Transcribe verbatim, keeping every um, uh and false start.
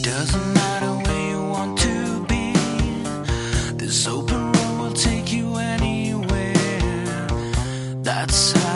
Doesn't matter where you want to be. This open road will take you anywhere. That's how